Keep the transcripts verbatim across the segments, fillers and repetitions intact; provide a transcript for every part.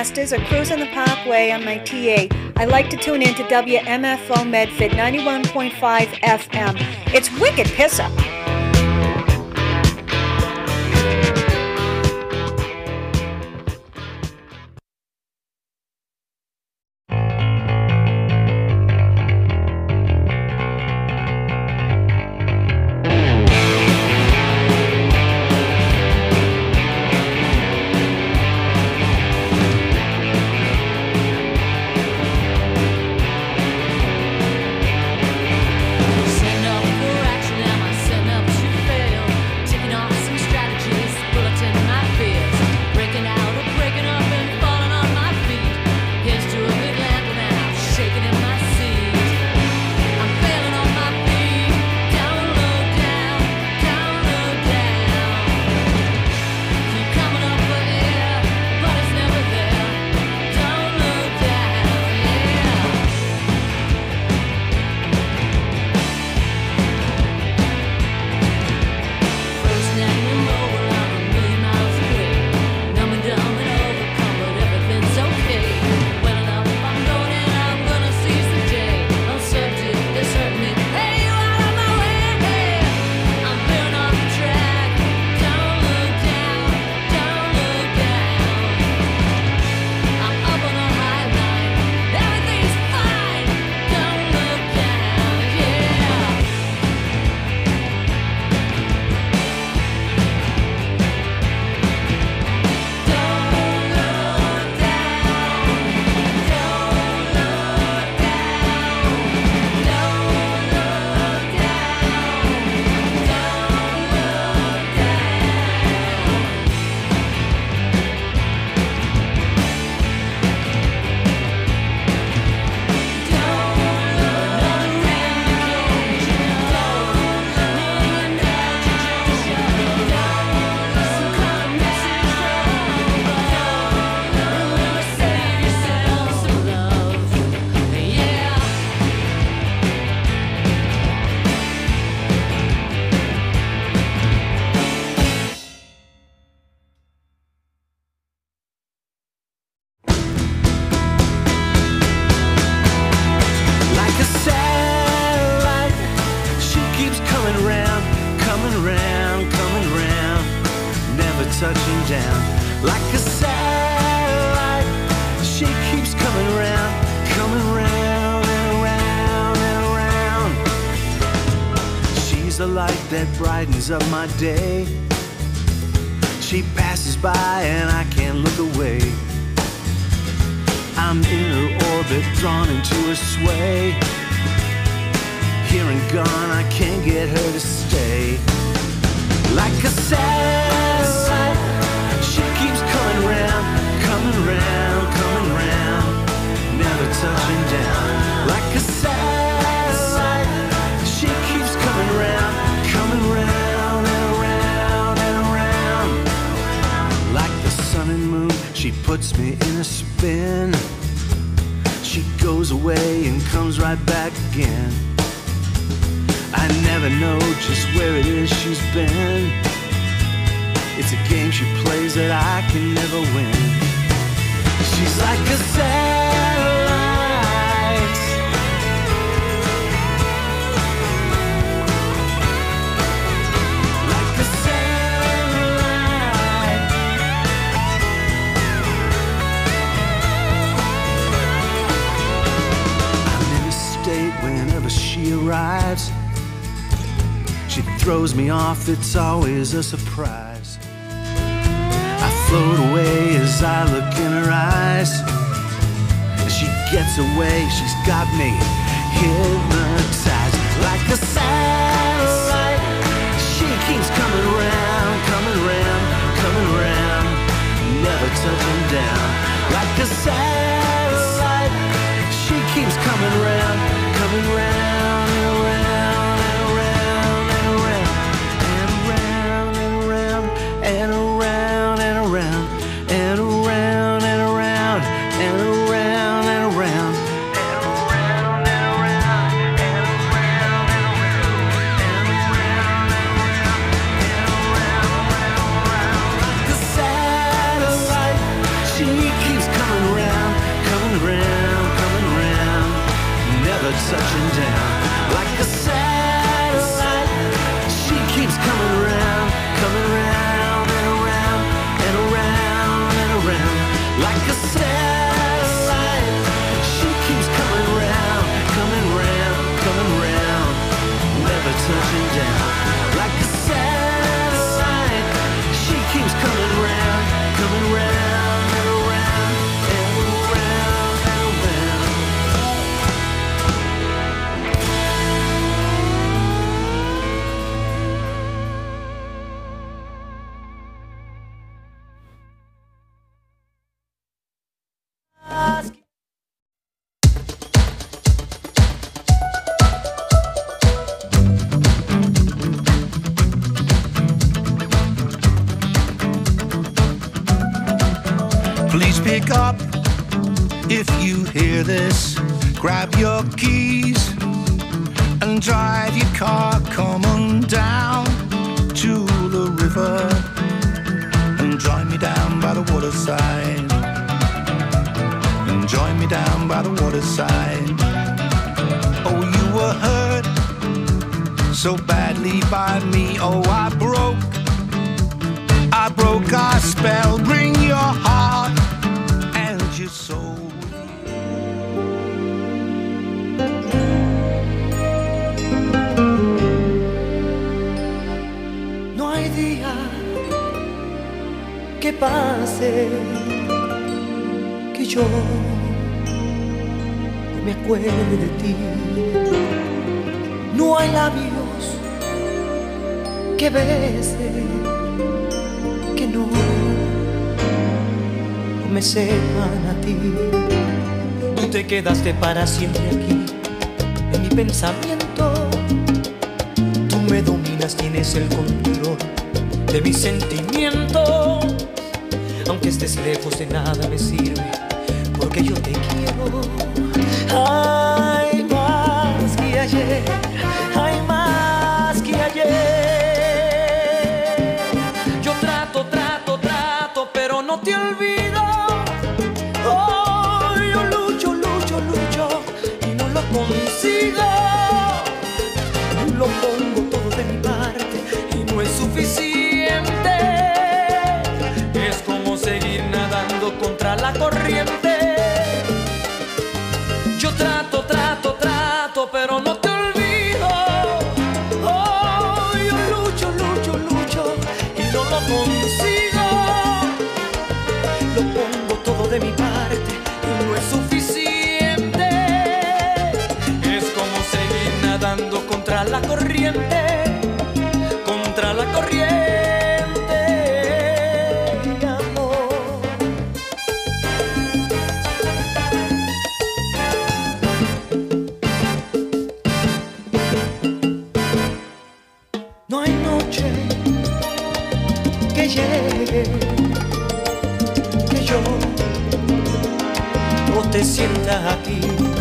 Masters are cruising the Parkway on my T eight. I like to tune in to W M F O Medford ninety-one point five F M. It's wicked pisser. Touching down like a satellite. She keeps coming round, coming round and around and around. She's the light that brightens up my day. She passes by and I can't look away. I'm in her orbit, drawn into her sway. Here and gone, I can't get her to stay. Like a satellite, she keeps coming round, coming round, coming round, never touching down. Like a satellite, she keeps coming round, coming round and around and around. Like the sun and moon, she puts me in a spin. She goes away and comes right back again. I never know just where it is she's been. It's a game she plays that I can never win. She's like a satellite, like a satellite. I'm in a state whenever she arrives. She throws me off, it's always a surprise. I float away as I look in her eyes. As she gets away, she's got me hypnotized. Like a satellite, she keeps coming round, coming round, coming round, never touching down. Like a satellite, she keeps coming round, coming round and around. And around and around and around and around and around and around and around and around and around and around and around and around. The satellite, she keeps coming pick up if you hear this. Grab your keys and drive your car, come on down to the river and join me down by the waterside. And join me down by the waterside. Oh, you were hurt so badly by me. Oh, I broke, I broke our spell. Bring your heart and your soul. No hay día que pase que yo no me acuerde de ti. No hay labios que bese que no, no me sepan a ti. Tú te quedaste para siempre aquí en mi pensamiento. Tú me dominas, tienes el control de mis sentimientos. Aunque estés lejos de nada me sirve, porque yo te quiero. Hay más que ayer, hay más que ayer. Yo trato, trato, trato, pero no te olvido. Oh, yo lucho, lucho, lucho y no lo consigo. Lo pongo todo de mi parte y no es suficiente. Es como seguir nadando contra la corriente. Yo trato, trato, trato, pero no te olvido. Oh, yo lucho, lucho, lucho y no lo consigo. Lo pongo todo de mi parte y no es suficiente. Es como seguir nadando contra la corriente, contra la corriente, amor. No hay noche que llegue que yo no te sienta aquí.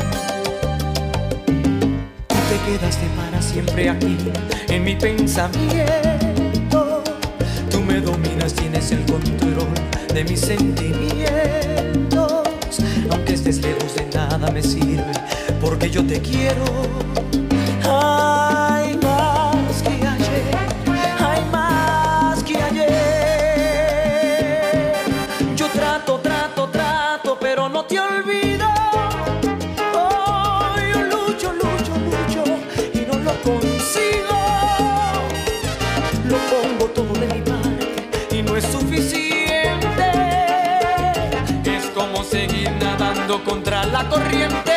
Tú te quedaste para siempre aquí en mi pensamiento. Tú me dominas, tienes el control de mis sentimientos. Aunque estés lejos de nada me sirve, porque yo te quiero. Hay más que ayer, hay más que ayer. Yo trato, trato, trato, pero no te olvido. Oh, yo lucho, lucho, lucho y no lo consigo. Lo pongo todo de mi parte y no es suficiente. Es como seguir nadando contra la corriente.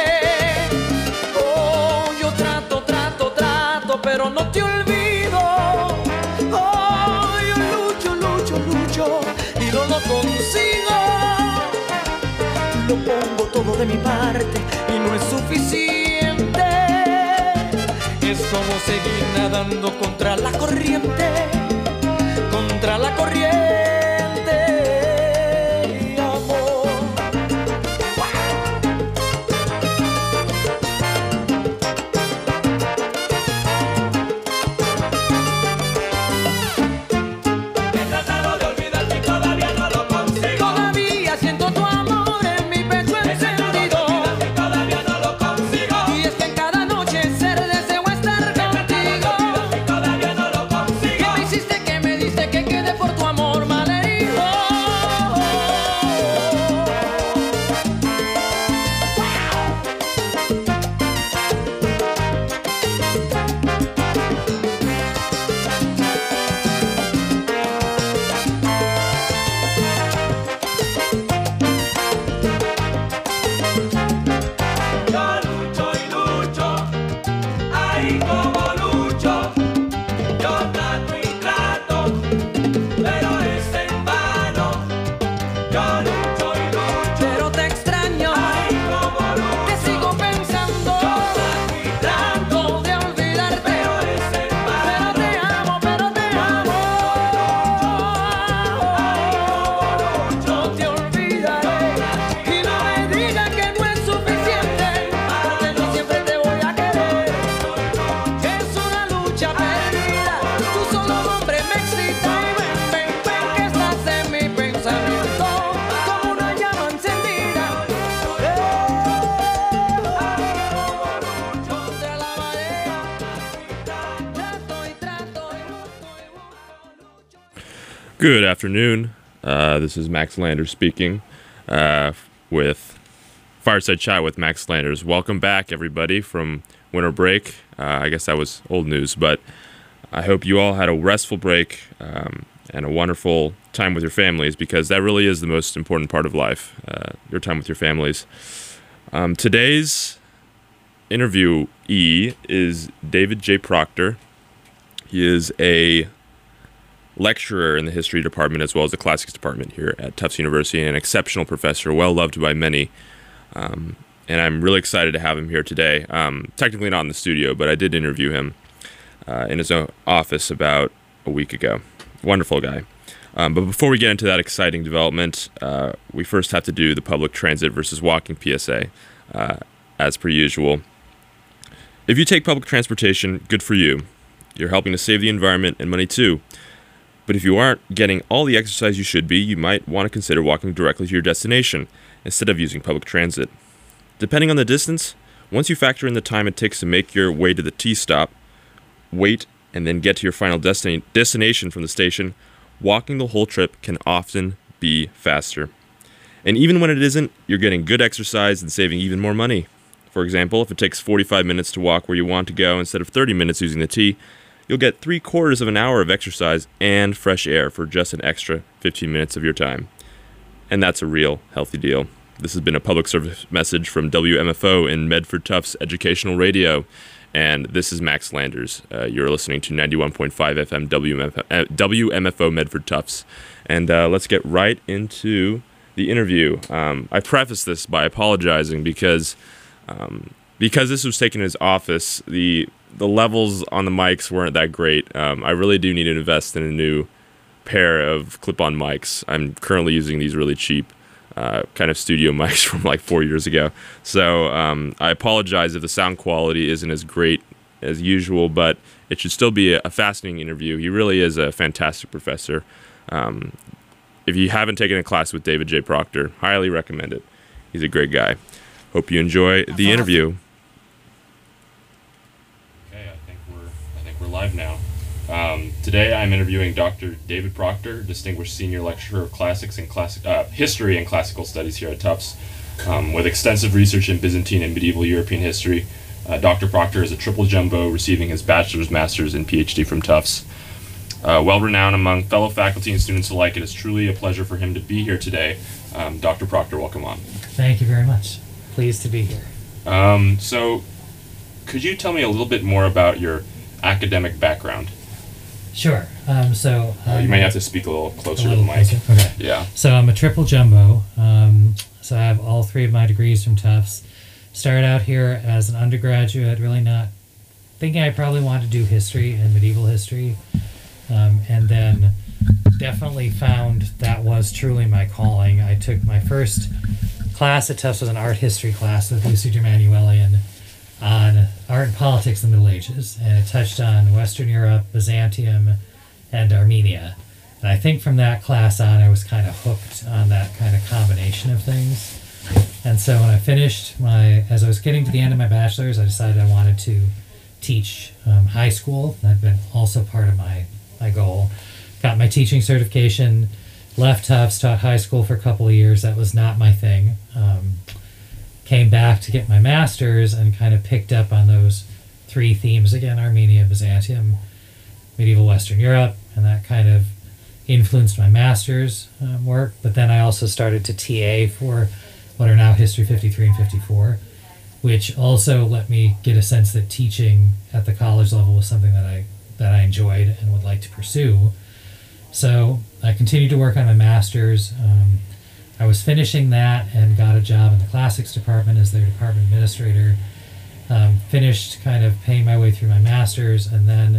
Oh, yo trato, trato, trato, pero no te olvido. Oh, yo lucho, lucho, lucho y no lo consigo. Lo pongo todo de mi parte y no es suficiente. Es como seguir nadando contra la corriente, contra la corriente, amor. He tratado de olvidarte y todavía no lo consigo. Todavía siento tu amor en mi pecho encendido. Y todavía no lo consigo. Y es que en cada noche ser deseo estar contigo. Y todavía no lo consigo. ¿Qué me hiciste, qué me diste, que quede por tu amor, más? Good afternoon. Uh, this is Max Landers speaking uh, with Fireside Chat with Max Landers. Welcome back, everybody, from winter break. Uh, I guess that was old news, but I hope you all had a restful break um, and a wonderful time with your families, because that really is the most important part of life, uh, your time with your families. Um, today's interviewee is David J. Proctor. He is a lecturer in the history department as well as the classics department here at Tufts University, and an exceptional professor, well loved by many. Um, and I'm really excited to have him here today. Um, technically not in the studio, but I did interview him uh, in his own office about a week ago. Wonderful guy. Um, but before we get into that exciting development, uh, we first have to do the public transit versus walking P S A, uh, as per usual. If you take public transportation, good for you. You're helping to save the environment and money too. But if you aren't getting all the exercise you should be, you might want to consider walking directly to your destination instead of using public transit. Depending on the distance, once you factor in the time it takes to make your way to the T-stop, wait, and then get to your final destin- destination from the station, walking the whole trip can often be faster. And even when it isn't, you're getting good exercise and saving even more money. For example, if it takes forty-five minutes to walk where you want to go instead of thirty minutes using the T, you'll get three quarters of an hour of exercise and fresh air for just an extra fifteen minutes of your time. And that's a real healthy deal. This has been a public service message from W M F O in Medford Tufts Educational Radio. And this is Max Landers. Uh, you're listening to ninety-one point five F M W M F O, uh, W M F O Medford Tufts. And uh, let's get right into the interview. Um, I preface this by apologizing because um, because this was taken in his office, the the levels on the mics weren't that great. Um, I really do need to invest in a new pair of clip-on mics. I'm currently using these really cheap uh, kind of studio mics from like four years ago. So um, I apologize if the sound quality isn't as great as usual, but it should still be a, a fascinating interview. He really is a fantastic professor. Um, if you haven't taken a class with David J. Proctor, highly recommend it. He's a great guy. Hope you enjoy the interview. We're live now. Um, today I'm interviewing Doctor David Proctor, Distinguished Senior Lecturer of Classics and Classic uh, History and Classical Studies here at Tufts. Um, with extensive research in Byzantine and medieval European history, uh, Doctor Proctor is a triple jumbo, receiving his bachelor's, master's, and P H D from Tufts. Uh, well-renowned among fellow faculty and students alike, it is truly a pleasure for him to be here today. Um, Doctor Proctor, welcome on. Thank you very much. Pleased to be here. Um, so, could you tell me a little bit more about your academic background? Sure. Um, so um, uh, you may have to speak a little closer a little to the mic. Closer? Okay. Yeah. So I'm a triple jumbo. Um, so I have all three of my degrees from Tufts. Started out here as an undergraduate, really not thinking I probably wanted to do history and medieval history, um, and then definitely found that was truly my calling. I took my first class at Tufts was an art history class with Lucy Germanuelian on art and politics in the Middle Ages, and it touched on Western Europe, Byzantium, and Armenia. And I think from that class on, I was kind of hooked on that kind of combination of things. And so when I finished my, as I was getting to the end of my bachelor's, I decided I wanted to teach um, high school. That'd been also part of my, my goal. Got my teaching certification, left Tufts, taught high school for a couple of years. That was not my thing. Um, came back to get my master's and kind of picked up on those three themes again: Armenia, Byzantium, medieval Western Europe, and that kind of influenced my master's um, work. But then I also started to T A for what are now History fifty-three and fifty-four, which also let me get a sense that teaching at the college level was something that I that I enjoyed and would like to pursue. So I continued to work on my master's. Um, I was finishing that and got a job in the classics department as their department administrator. Um, finished kind of paying my way through my master's, and then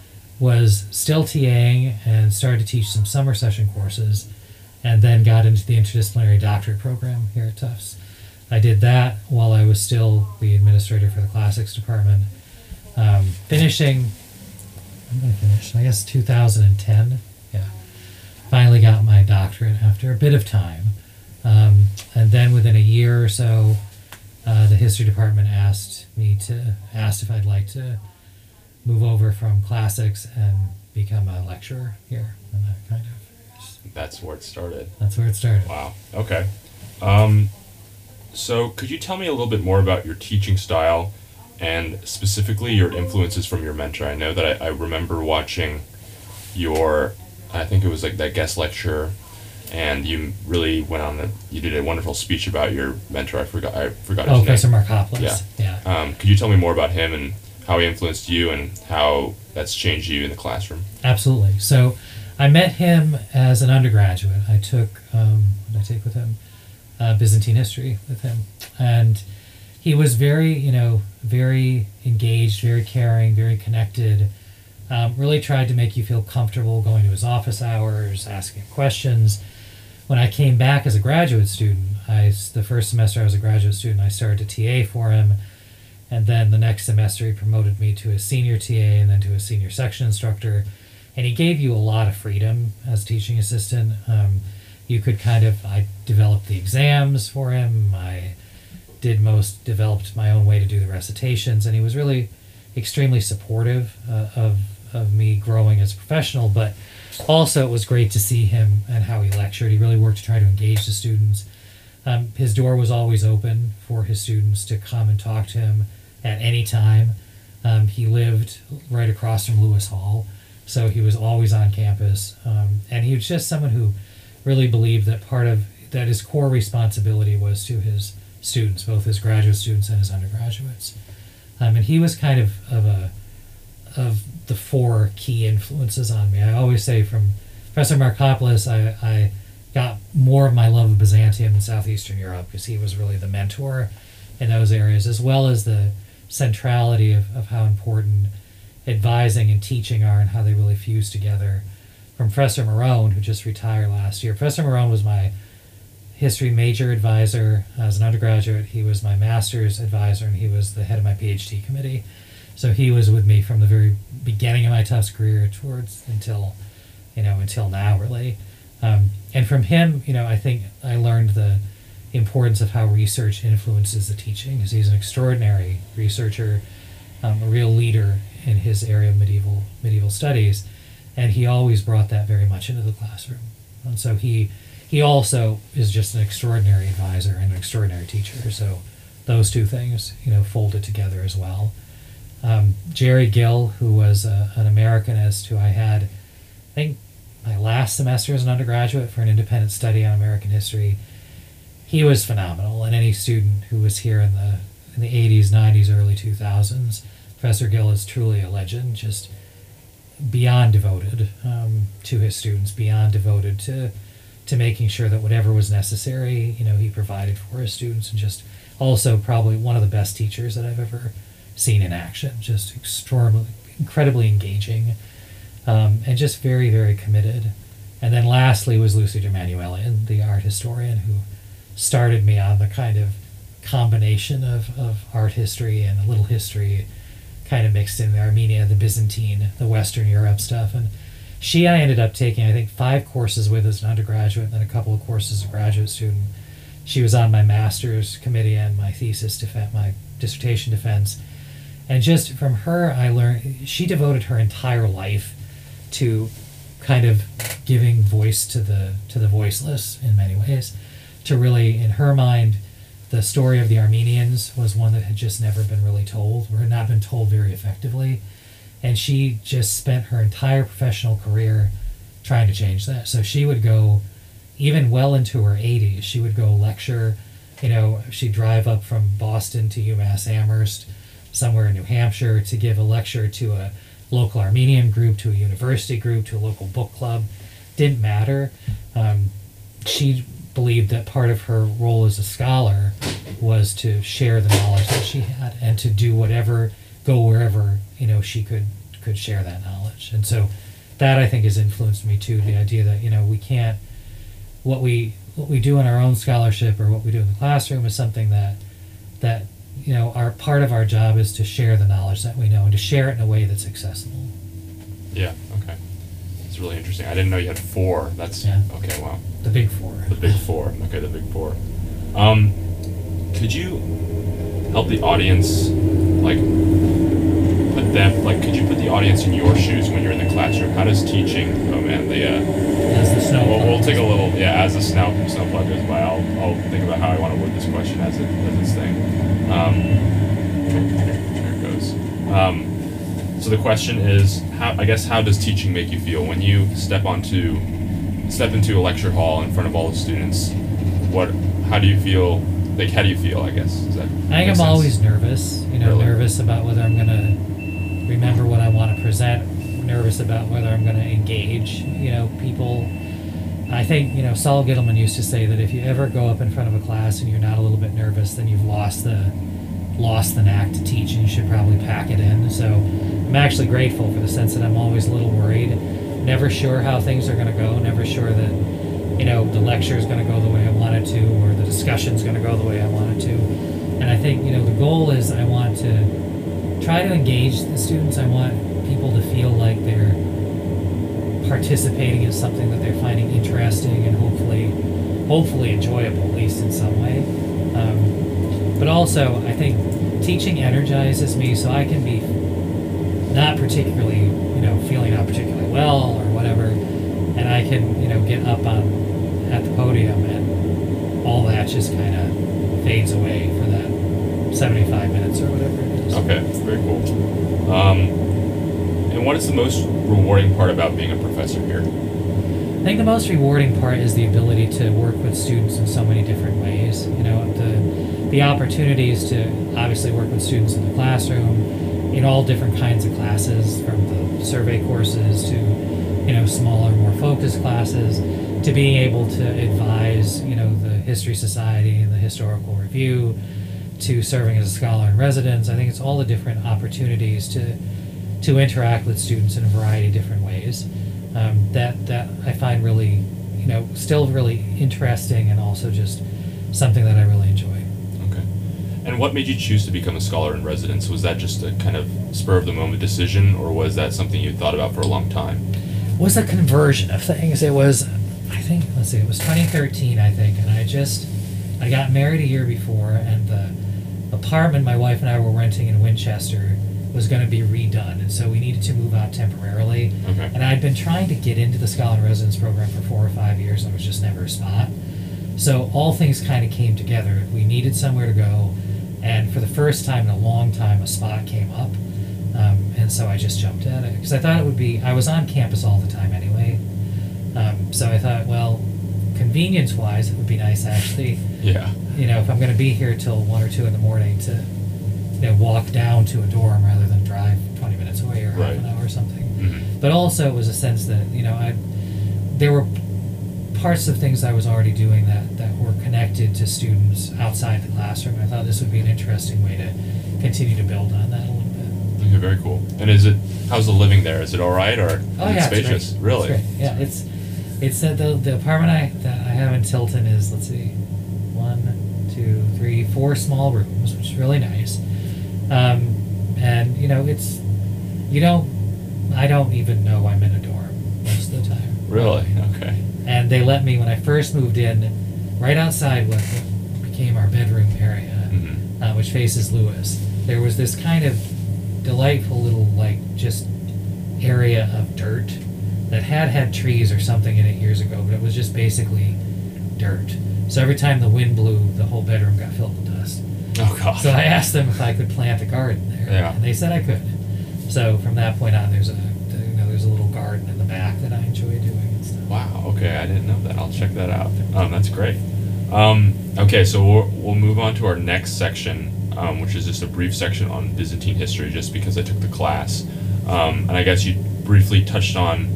was still TAing and started to teach some summer session courses, and then got into the interdisciplinary doctorate program here at Tufts. I did that while I was still the administrator for the classics department. Um, finishing, I'm going to finish, I guess two thousand ten, yeah. Finally got my doctorate after a bit of time. Um, and then within a year or so, uh, the history department asked me to, asked if I'd like to move over from classics and become a lecturer here. And that kind of That's where it started. That's where it started. Wow. Okay. Um, so could you tell me a little bit more about your teaching style and specifically your influences from your mentor? I know that I, I remember watching your, I think it was like that guest lecture, and you really went on the, you did a wonderful speech about your mentor. I forgot, I forgot his Oh, name. Professor Markopoulos. Yeah. Yeah. Um, could you tell me more about him and how he influenced you and how that's changed you in the classroom? Absolutely. So I met him as an undergraduate. I took, um, what did I take with him? Uh, Byzantine history with him. And he was very, you know, very engaged, very caring, very connected. Um, really tried to make you feel comfortable going to his office hours, asking questions. When I came back as a graduate student, I, the first semester I was a graduate student, I started to T A for him. And then the next semester he promoted me to a senior T A and then to a senior section instructor. And he gave you a lot of freedom as a teaching assistant. Um, you could kind of, I developed the exams for him. I did most, developed my own way to do the recitations. And he was really extremely supportive uh, of, of me growing as a professional. But also it was great to see him and how he lectured. He really worked to try to engage the students. Um, his door was always open for his students to come and talk to him at any time. Um, he lived right across from Lewis Hall, so he was always on campus. Um, and he was just someone who really believed that part of, that his core responsibility was to his students, both his graduate students and his undergraduates. Um, and he was kind of, of a, of the four key influences on me. I always say from Professor Markopoulos, I, I got more of my love of Byzantium in Southeastern Europe because he was really the mentor in those areas, as well as the centrality of, of how important advising and teaching are and how they really fuse together. From Professor Marone, who just retired last year. Professor Marone was my history major advisor as an undergraduate. He was my master's advisor, and he was the head of my PhD committee. So he was with me from the very beginning of my Tufts career towards until, you know, until now, really. Um, and from him, you know, I think I learned the importance of how research influences the teaching, because he's an extraordinary researcher, um, a real leader in his area of medieval medieval studies, and he always brought that very much into the classroom. And so he he also is just an extraordinary advisor and an extraordinary teacher. So those two things, you know, folded together as well. Um, Jerry Gill, who was a, an Americanist who I had, I think, my last semester as an undergraduate for an independent study on American history. He was phenomenal, and any student who was here in the in the eighties, nineties, early two thousands, Professor Gill is truly a legend, just beyond devoted um, to his students, beyond devoted to to making sure that whatever was necessary, you know, he provided for his students, and just also probably one of the best teachers that I've ever seen in action, just extraordinarily, incredibly engaging, um, and just very, very committed. And then lastly was Lucy Dermanuelian, the art historian, who started me on the kind of combination of, of art history and a little history kind of mixed in the Armenia, the Byzantine, the Western Europe stuff. And she, I ended up taking, I think, five courses with as an undergraduate and then a couple of courses as a graduate student. She was on my master's committee and my thesis defense, my dissertation defense. And just from her, I learned, she devoted her entire life to kind of giving voice to the to the voiceless in many ways. To really, in her mind, the story of the Armenians was one that had just never been really told, or had not been told very effectively. And she just spent her entire professional career trying to change that. So she would go, even well into her eighties, she would go lecture, you know, she'd drive up from Boston to UMass Amherst, somewhere in New Hampshire, to give a lecture to a local Armenian group, to a university group, to a local book club. Didn't matter. Um, she believed that part of her role as a scholar was to share the knowledge that she had and to do whatever, go wherever, you know, she could could share that knowledge. And so that, I think, has influenced me too, the idea that, you know, we can't, what we what we do in our own scholarship or what we do in the classroom is something that that you know, our part of our job is to share the knowledge that we know and to share it in a way that's accessible. Yeah, okay. It's really interesting. I didn't know you had four. That's, Yeah. okay, wow. The big four. The big four. Okay, the big four. Um, could you help the audience, like, put them, like, could you put the audience in your shoes when you're in the classroom? How does teaching, oh man, the, uh, As the snow. we'll, we'll take a little, yeah, as the snow, snowplow goes by, I'll, I'll think about how I want to word this question as it, as this thing. Um, there it goes. Um, so the question is, how, I guess, how does teaching make you feel when you step onto, step into a lecture hall in front of all the students? What, how do you feel? Like, how do you feel? I guess is that. I think make I'm sense? always nervous. You know, Really? nervous about whether I'm gonna remember what I want to present. Nervous about whether I'm gonna engage. You know, people. I think you know Saul Gittleman used to say that if you ever go up in front of a class and you're not a little bit nervous, then you've lost the lost the knack to teach, and you should probably pack it in. So I'm actually grateful for the sense that I'm always a little worried, never sure how things are gonna go, never sure that you know the lecture is gonna go the way I want it to, or the discussion's gonna go the way I want it to. And I think you know the goal is I want to try to engage the students. I want people to feel like they're participating in something that they're finding interesting and hopefully hopefully enjoyable, at least in some way. Um, but also, I think teaching energizes me, so I can be not particularly, you know, feeling not particularly well or whatever, and I can, you know, get up on at the podium and all that just kind of fades away for that seventy-five minutes or whatever it is. Okay, very cool. Um, and what is the most rewarding part about being a professor here? I think the most rewarding part is the ability to work with students in so many different ways. You know, the the opportunities to obviously work with students in the classroom, in all different kinds of classes, from the survey courses to, you know, smaller, more focused classes, to being able to advise, you know, the History Society and the Historical Review, to serving as a scholar in residence. I think it's all the different opportunities to to interact with students in a variety of different ways. Um, that that I find really, you know, still really interesting, and also just something that I really enjoy. Okay. And what made you choose to become a scholar in residence? Was that just a kind of spur of the moment decision, or was that something you thought about for a long time? It was a conversion of things. It was, I think, let's see, it was twenty thirteen, I think, and I just, I got married a year before, and the apartment my wife and I were renting in Winchester was going to be redone, and so we needed to move out temporarily. Okay. And I'd been trying to get into the Scholar in Residence program for four or five years, and there was just never a spot. So all things kind of came together. We needed somewhere to go, and for the first time in a long time, a spot came up. Um, and so I just jumped at it, because I thought it would be, I was on campus all the time anyway. Um, so I thought, well, convenience-wise, it would be nice actually, Yeah. you know, if I'm going to be here till one or two in the morning, to, you know, walk down to a dorm rather than drive twenty minutes away or half Right. an hour or something. Mhm. But also it was a sense that, you know, I there were parts of things I was already doing that, that were connected to students outside the classroom. I thought this would be an interesting way to continue to build on that a little bit. Okay, very cool. And is it, how's the living there? Is it all right, or Oh is it yeah, spacious? it's great. Really? It's great. Yeah, it's it's uh, the the apartment I that I have in Tilton is, let's see, one, two, three, four small rooms, which is really nice. Um, and you know, it's you don't I don't even know I'm in a dorm most of the time. Really? Okay. And they let me, when I first moved in, right outside what became our bedroom area, Mhm. uh, which faces Lewis, there was this kind of delightful little, like, just area of dirt that had had trees or something in it years ago, but it was just basically dirt. So every time the wind blew, the whole bedroom got filled with dust. Oh gosh. So I asked them if I could plant a garden there, Yeah. and they said I could. So from that point on, there's a you know there's a little garden in the back that I enjoy doing and stuff. Wow. Okay, I didn't know that. I'll check that out. Um, that's great. Um, okay, so we'll, we'll move on to our next section, um, which is just a brief section on Byzantine history, just because I took the class. Um, and I guess you briefly touched on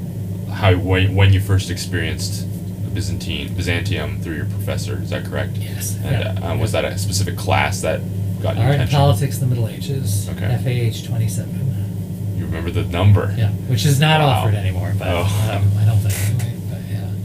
how when, when you first experienced Byzantine Byzantium through your professor. Is that correct? Yes. And Yeah. uh, um, was that a specific class that got your Art and attention? Politics in the Middle Ages. Okay. F A H twenty-seven. You remember the number? Yeah, which is not Wow. offered anymore, but Oh. um, I don't think anyway. But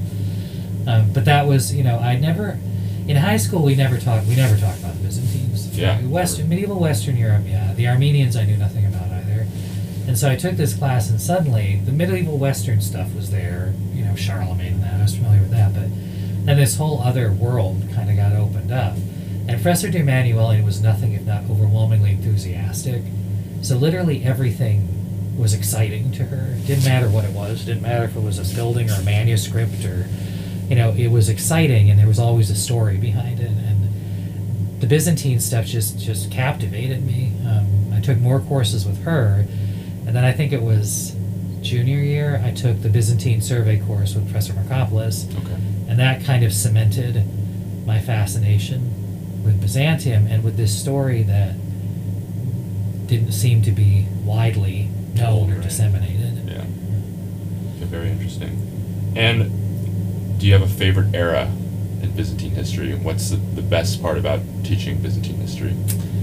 yeah, um, but that was you know I never in high school we never talked we never talked about the Byzantines. Yeah. Western medieval Western Europe. Yeah, the Armenians I knew nothing about either, and so I took this class, and suddenly the medieval Western stuff was there. You know, Charlemagne and that, I was familiar with that, but then this whole other world kind of got opened up, and Professor de Emanuele was nothing if not overwhelmingly enthusiastic. So literally everything was exciting to her. It didn't matter what it was. It didn't matter if it was a building or a manuscript or, you know, it was exciting, and there was always a story behind it. And the Byzantine stuff just, just captivated me. Um, I took more courses with her, and then I think it was junior year, I took the Byzantine survey course with Professor Markopoulos, Okay. and that kind of cemented my fascination with Byzantium and with this story that didn't seem to be widely known or Right. disseminated. Yeah. Okay, very interesting. And do you have a favorite era in Byzantine history? What's the, the best part about teaching Byzantine history?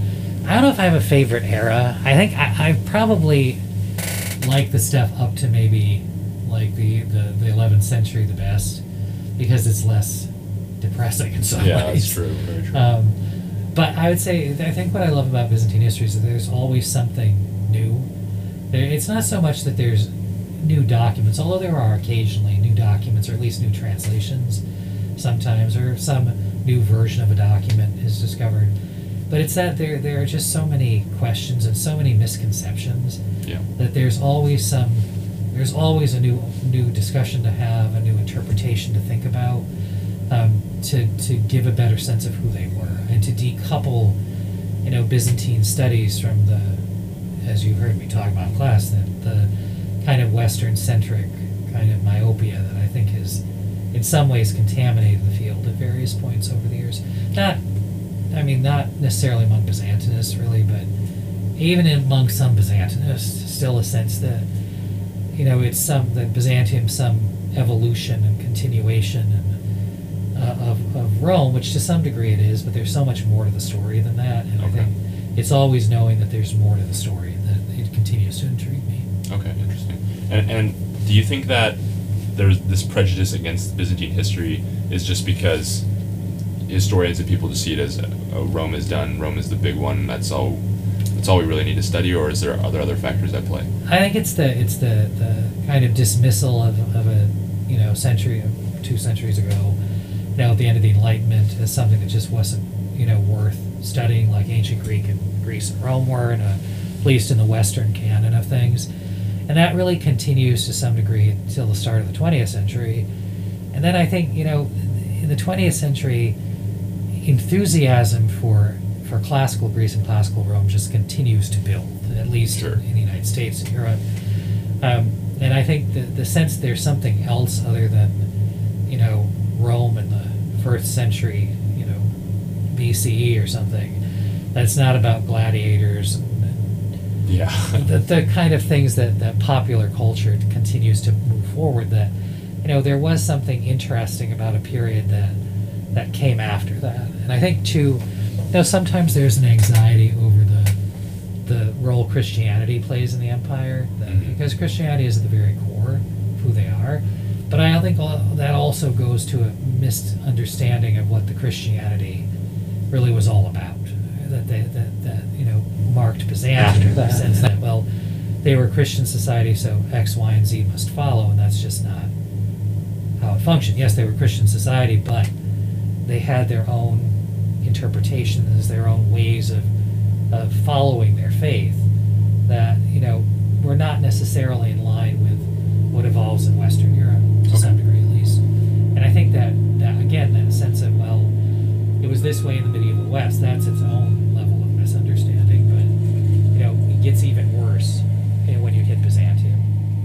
I don't know if I have a favorite era. I think I, I probably like the stuff up to maybe like the, the, the eleventh century the best, because it's less depressing in some Yeah, ways. that's true. Very true. Um, but I would say, I think what I love about Byzantine history is that there's always something new. There, it's not so much that there's new documents, although there are occasionally new documents, or at least new translations sometimes, or some new version of a document is discovered. But it's that there there are just so many questions and so many misconceptions Yeah. that there's always some there's always a new new discussion to have, a new interpretation to think about, um, to to give a better sense of who they were, and to decouple, you know, Byzantine studies from the, as you heard me talk about in class, that the kind of Western centric kind of myopia that I think has in some ways contaminated the field at various points over the years. Not I mean, not necessarily among Byzantinists, really, but even among some Byzantinists, still a sense that, you know, it's some, that Byzantium, some evolution and continuation and, uh, of, of Rome, which to some degree it is, but there's so much more to the story than that, and I Okay. think it's always knowing that there's more to the story, that it continues to intrigue me. Okay, interesting. And and do you think that there's this prejudice against Byzantine history is just because historians and people just see it as oh, Rome is done, Rome is the big one, that's all that's all we really need to study, or is there are there other factors at play? I think it's the it's the, the kind of dismissal of, of a you know century two centuries ago, you know, at the end of the Enlightenment, as something that just wasn't you know worth studying, like ancient Greek and Greece and Rome were, and uh, at least in the Western canon of things, and that really continues to some degree until the start of the twentieth century, and then I think you know in the twentieth century, enthusiasm for for classical Greece and classical Rome just continues to build, at least Sure. in, in the United States and Europe. Um, and I think the, the sense there's something else other than, you know, Rome in the first century, you know, B C E or something, that's not about gladiators and, and Yeah. the, the kind of things that, that popular culture continues to move forward, that, you know, there was something interesting about a period that that came after that. And I think too, you know, sometimes there's an anxiety over the the role Christianity plays in the empire, that, Mhm. because Christianity is at the very core of who they are. But I think all, that also goes to a misunderstanding of what the Christianity really was all about. That they that, that you know marked Byzantium in the sense that, well, they were a Christian society, so X, Y, and Z must follow, and that's just not how it functioned. Yes, they were a Christian society, but they had their own interpretations, their own ways of of following their faith that, you know, were not necessarily in line with what evolves in Western Europe, to some degree at least. And I think that, that again, that sense of, well, it was this way in the medieval West, that's its own level of misunderstanding, but, you know, it gets even worse you know, when you hit Byzantium.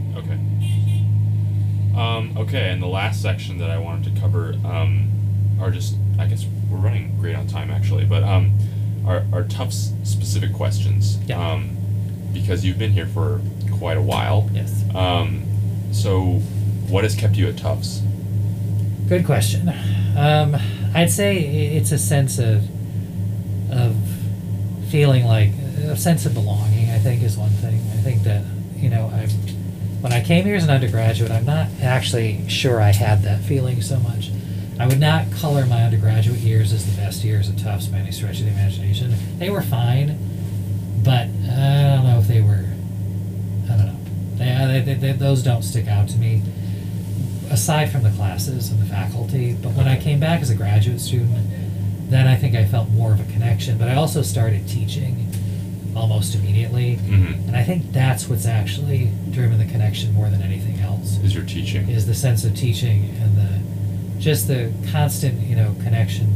Okay. Um, okay, and the last section that I wanted to cover um, are just, I guess we're running great on time actually, but um, are, are Tufts specific questions. Yeah. Um, because you've been here for quite a while. Yes. Um, so what has kept you at Tufts? Good question. Um, I'd say i- it's a sense of of feeling like a sense of belonging. I think is one thing. I think that you know, I when I came here as an undergraduate, I'm not actually sure I had that feeling so much. I would not color my undergraduate years as the best years at Tufts by any stretch of the imagination. They were fine, but I don't know if they were. I don't know. They, they, they, those don't stick out to me, aside from the classes and the faculty. But when I came back as a graduate student, then I think I felt more of a connection. But I also started teaching almost immediately. Mm-hmm. And I think that's what's actually driven the connection more than anything else. Is your teaching? Is the sense of teaching and the just the constant, you know, connection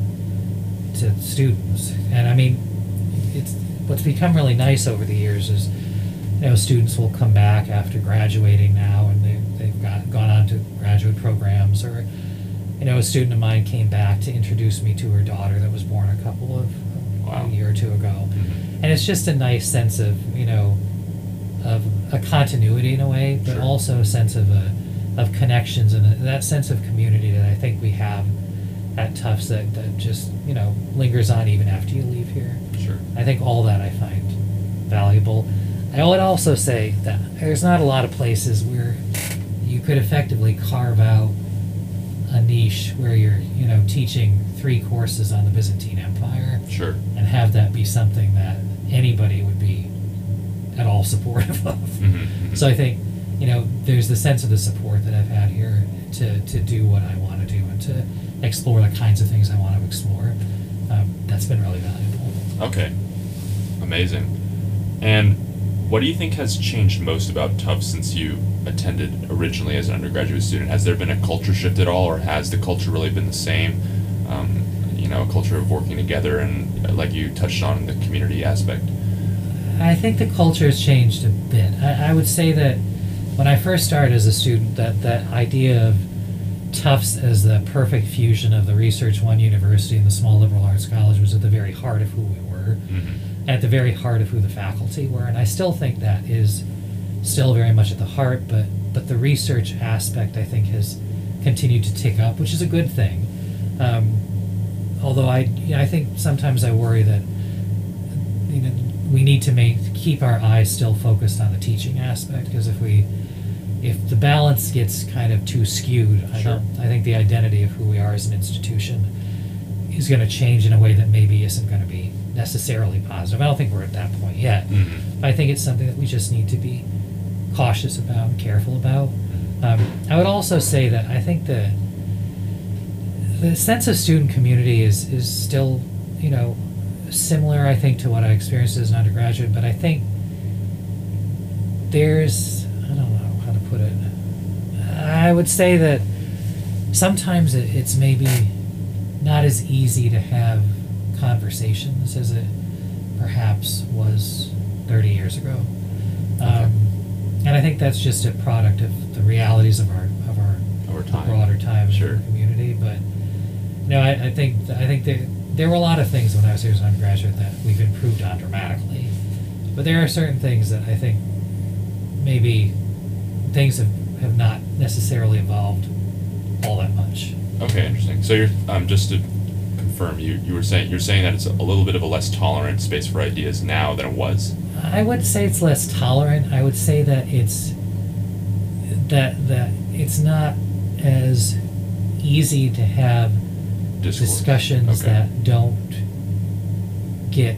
to to students. And I mean, it's what's become really nice over the years is, you know, students will come back after graduating now, and they they've got gone on to graduate programs, or, you know, a student of mine came back to introduce me to her daughter that was born a couple of Wow. a year or two ago. Mm-hmm. And it's just a nice sense of, you know, of a continuity in a way, but Sure. also a sense of a of connections and a, that sense of community that I think we have at Tufts that, that just, you know, lingers on even after you leave here. Sure. I think all that I find valuable. I would also say that there's not a lot of places where you could effectively carve out a niche where you're, you know, teaching three courses on the Byzantine Empire Sure. and have that be something that anybody would be at all supportive of. Mm-hmm. So I think, you know, there's the sense of the support that I've had here to, to do what I want to do and to explore the kinds of things I want to explore. Um, that's been really valuable. Okay. Amazing. And what do you think has changed most about Tufts since you attended originally as an undergraduate student? Has there been a culture shift at all, or has the culture really been the same? Um, you know, a culture of working together and, uh, like you touched on, the community aspect. I think the culture has changed a bit. I, I would say that when I first started as a student, that, that idea of Tufts as the perfect fusion of the Research One University and the small liberal arts college was at the very heart of who we were, Mm-hmm. and at the very heart of who the faculty were. And I still think that is still very much at the heart, but, but the research aspect, I think, has continued to tick up, which is a good thing. Um, although I, you know, I think sometimes I worry that, you know, we need to make keep our eyes still focused on the teaching aspect, because if we if the balance gets kind of too skewed, I Sure. don't I think the identity of who we are as an institution is going to change in a way that maybe isn't going to be necessarily positive. I don't think we're at that point yet. Mm-hmm. I think it's something that we just need to be cautious about and careful about. Um, I would also say that I think the the sense of student community is is still, you know, similar, I think, to what I experienced as an undergraduate, but I think there's, I don't know how to put it. I would say that sometimes it, it's maybe not as easy to have conversations as it perhaps was thirty years ago. Um, and I think that's just a product of the realities of our of our Over time. broader times Sure. in the community. But no, I, I think I think there there were a lot of things when I was here as an undergraduate that we've improved on dramatically. But there are certain things that I think maybe things have, have not necessarily evolved all that much. Okay, interesting. So you're um, just to confirm, you you were saying you're saying that it's a little bit of a less tolerant space for ideas now than it was. I would say it's less tolerant. I would say that it's that that it's not as easy to have Discourse. discussions Okay. that don't get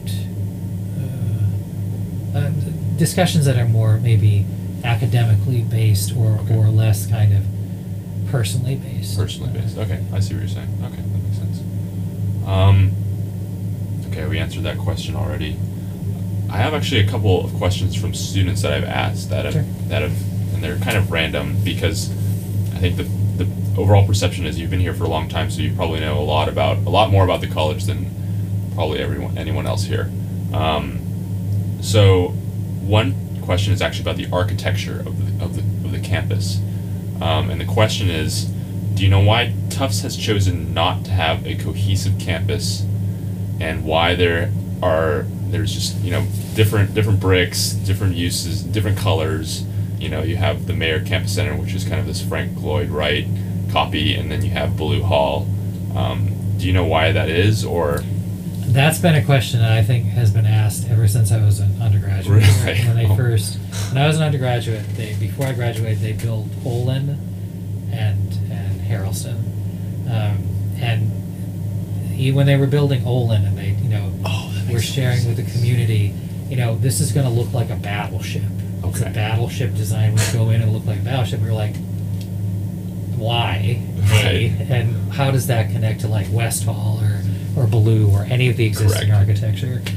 uh, uh, discussions that are more maybe academically based or, Okay. or less kind of personally based. Personally based. Okay, I see what you're saying. Okay, that makes sense. Um, okay, we answered that question already. I have actually a couple of questions from students that I've asked that have Sure. that have, and they're kind of random because I think the the overall perception is you've been here for a long time, so you probably know a lot about a lot more about the college than probably everyone anyone else here. Um, so one question is actually about the architecture of the of the of the campus, um, and the question is, do you know why Tufts has chosen not to have a cohesive campus, and why there are there's just you know different different bricks, different uses, different colors. You know, you have the Mayer Campus Center, which is kind of this Frank Lloyd Wright copy, and then you have Ballou Hall. Um, do you know why that is, or? That's been a question that I think has been asked ever since I was an undergraduate. Really? When they Oh. first, when I was an undergraduate, they before I graduated, they built Olin and and Harrelson, um, and he, when they were building Olin, and they you know Oh, that were makes sharing sense. with the community, you know, this is going to look like a battleship. It's a Okay. battleship design would go in and look like a battleship. We were like, why? Right. A, and how does that connect to like West Hall or or Ballou or any of the existing Correct. architecture?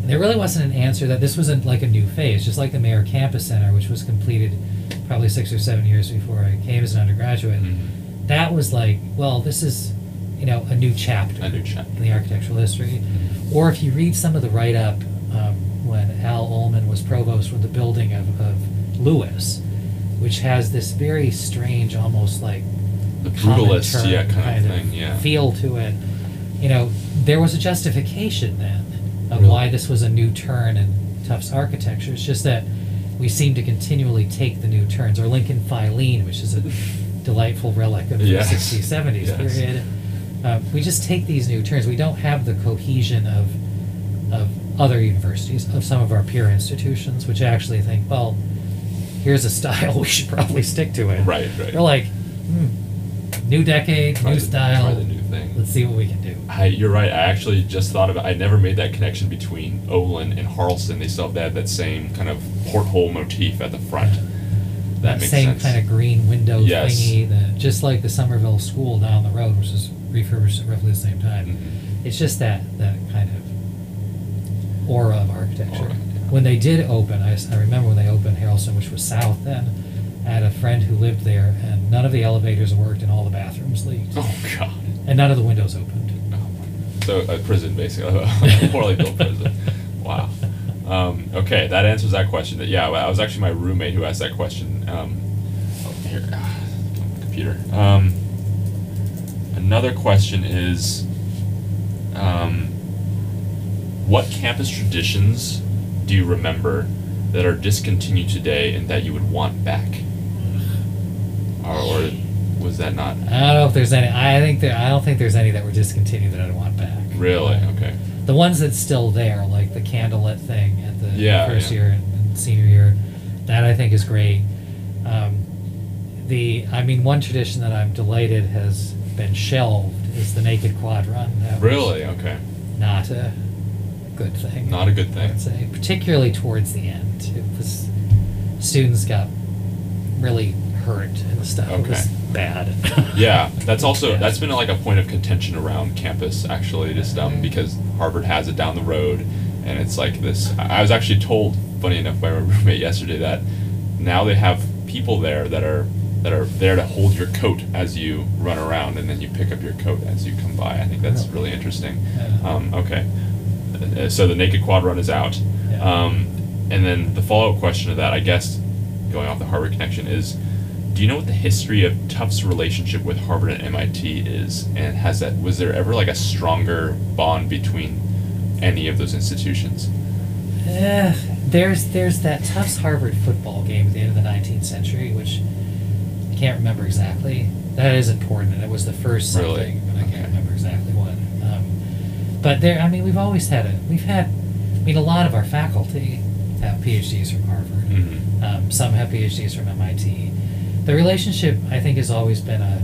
And there really wasn't an answer that this wasn't like a new phase, just like the Mayor Campus Center, which was completed probably six or seven years before I came as an undergraduate. Mhm. That was like, well, this is, you know, a new chapter, A new chapter. in the architectural history. Or if you read some of the write-up um, when Al Ullman was provost for the building of, of Lewis, which has this very strange, almost like The common brutalist, term yeah, kind, of thing, yeah. feel to it. You know, there was a justification then of Really? why this was a new turn in Tufts architecture. It's just that we seem to continually take the new turns. Or Lincoln Filene, which is a delightful relic of the Yes. sixties, seventies Yes. period. Uh, we just take these new turns. We don't have the cohesion of of other universities, of some of our peer institutions, which actually think, well, here's a style, we should probably stick to it. Right, right. They're like, hmm, new decade, Try new the- style. try the new thing. Let's see what we can do. I, you're right. I actually just thought about. I never made that connection between Olin and Harleston. They still have that that same kind of porthole motif at the front. That makes same sense. kind of green window Yes. thingy, the, just like the Somerville School down the road, which was refurbished at roughly the same time. Mhm. It's just that that kind of aura of architecture. Aura, yeah. When they did open, I, s- I remember when they opened Harrelson, which was south then. I had a friend who lived there, and none of the elevators worked, and all the bathrooms leaked, Oh God. and none of the windows opened. So a prison, basically, a poorly built prison. Wow. Um, okay, that answers that question. That yeah, I was actually my roommate who asked that question. Um, oh, here, ah, computer. Um, another question is, um, what campus traditions do you remember that are discontinued today and that you would want back? Or, or was that not I don't know if there's any. I think there. I don't think there's any that were discontinued that I don't want back. really Um, okay? The ones that's still there, like the candlelit thing at the Yeah, first yeah. year and, and senior year, that I think is great. Um, the, I mean, one tradition that I'm delighted has been shelved is the naked quad run. That was Really okay. not a good thing. Not a good I thing. would say, particularly towards the end. It was, students got really hurt and stuff. It was Okay. bad. Yeah, that's also Yeah. that's been like a point of contention around campus actually, just um because Harvard has it down the road, and it's like this. I I was actually told, funny enough, by my roommate yesterday that now they have people there that are that are there to hold your coat as you run around, and then you pick up your coat as you come by. I think that's really interesting. Yeah. Um, okay, Uh, so the naked quad run is out, Yeah. um, and then the follow up question to that, I guess, going off the Harvard connection is. Do you know what the history of Tufts' relationship with Harvard and M I T is? And has that was there ever like a stronger bond between any of those institutions? Eh, there's there's that Tufts Harvard football game at the end of the nineteenth century, which I can't remember exactly. That is important, and it was the first something, Really? but I can't Okay. remember exactly what. Um, but there, I mean, we've always had a we've had. I mean, a lot of our faculty have PhDs from Harvard. Mhm. Um, some have PhDs from M I T. The relationship, I think, has always been a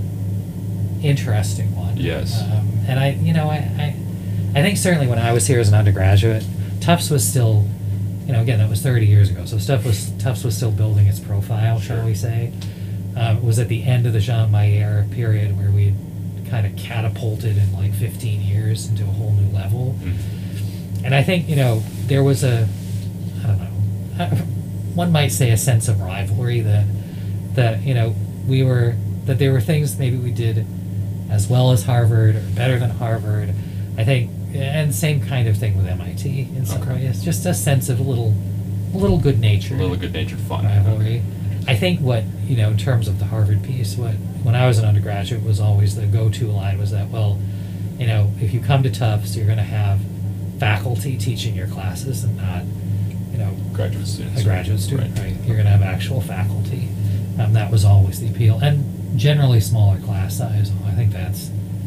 interesting one. Yes. Um, and I, you know, I, I, I think certainly when I was here as an undergraduate, Tufts was still, you know, again, that was thirty years ago. So stuff was Tufts was still building its profile, shall Sure. we say? Um, it was at the end of the Jean Mayer period where we kind of catapulted in like fifteen years into a whole new level. Mhm. And I think, you know, there was a, I don't know, uh, one might say a sense of rivalry that, that, you know, we were, that there were things maybe we did as well as Harvard or better than Harvard. I think, and same kind of thing with M I T in some Okay. ways. Just a sense of a little, a little good A nature. little good-natured fun. rivalry. I think what, you know, in terms of the Harvard piece, what, when I was an undergraduate was always the go-to line was that, well, you know, if you come to Tufts, you're going to have faculty teaching your classes and not, you know, Graduate students. a graduate student, Right. right? You're going to have actual faculty. Um, that was always the appeal. And generally smaller class size. I think that's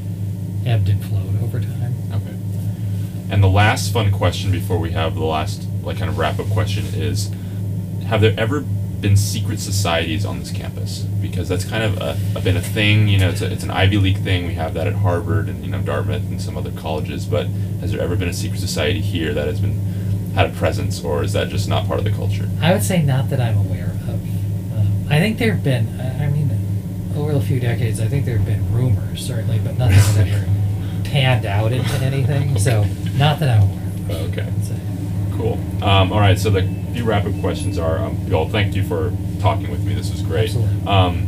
ebbed and flowed over time. Okay. And the last fun question before we have the last like kind of wrap-up question is, have there ever been secret societies on this campus? Because that's kind of a, been a thing, you know, it's, a, it's an Ivy League thing. We have that at Harvard and, you know, Dartmouth and some other colleges, but has there ever been a secret society here that has been had a presence, or is that just not part of the culture? I would say not that I'm aware of. Um, I think there have been, I I mean, over a few decades, I think there have been rumors, certainly, but nothing has ever panned out into anything. So, not that I'm aware of. Okay. I would say. Cool. Um, all right, so the few rapid questions are, um, y'all, thank you for talking with me. This was great. Absolutely. Um,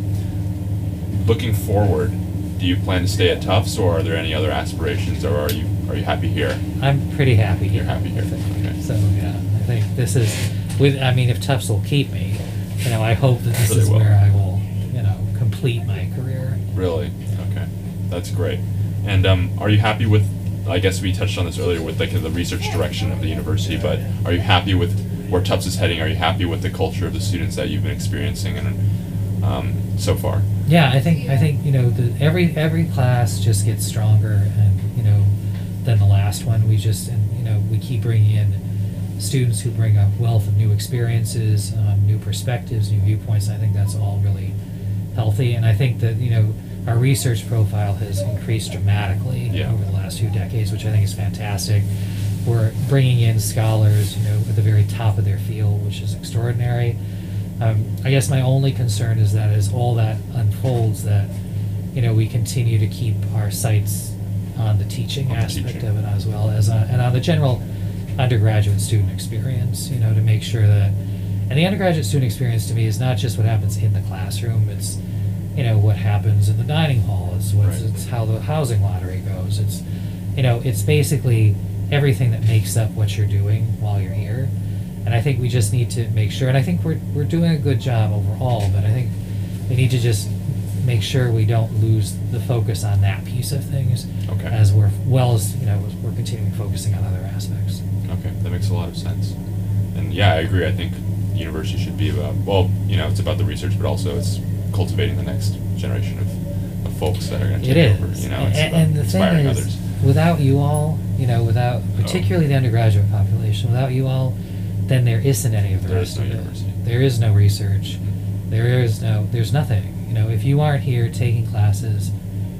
looking forward, do you plan to stay at Tufts, or are there any other aspirations, or are you are you happy here? I'm pretty happy here. You're happy here. I think. Okay. So yeah, I think this is with. I mean, if Tufts will keep me, you know, I hope that this Sure they is will. where I will, you know, complete my career. Really? Okay. That's great. And um, are you happy with, I guess we touched on this earlier, with like the research direction of the university, but are you happy with where Tufts is heading? Are you happy with the culture of the students that you've been experiencing and um, so far? Yeah, I think I think you know the, every every class just gets stronger, and you know, than the last one. We just and you know we keep bringing in students who bring a wealth of new experiences, um, new perspectives, new viewpoints. And I think that's all really healthy, and I think that you know our research profile has increased dramatically Yeah. over the last few decades, which I think is fantastic. We're bringing in scholars, you know, at the very top of their field, which is extraordinary. Um, I guess my only concern is that as all that unfolds, that you know we continue to keep our sights on the teaching On the aspect teaching. of it, as well as on, and on the general undergraduate student experience. You know, to make sure that, and the undergraduate student experience to me is not just what happens in the classroom. It's you know what happens in the dining hall. It's what's Right. it's how the housing lottery goes. It's you know it's basically everything that makes up what you're doing while you're here. And I think we just need to make sure, and I think we're, we're doing a good job overall, but I think we need to just make sure we don't lose the focus on that piece of things Okay. as we're, well as, you know, as we're continuing focusing on other aspects. Okay, that makes a lot of sense. And yeah, I agree. I think university should be about, well, you know, it's about the research, but also it's cultivating the next generation of, of folks that are going to It take is. over. You know, it's and, about and the thing inspiring is, others. without you all, you know, without, particularly the undergraduate population, without you all, then there isn't any of the There rest is no of it. university. There is no research. There is no, there's nothing. You know, if you aren't here taking classes,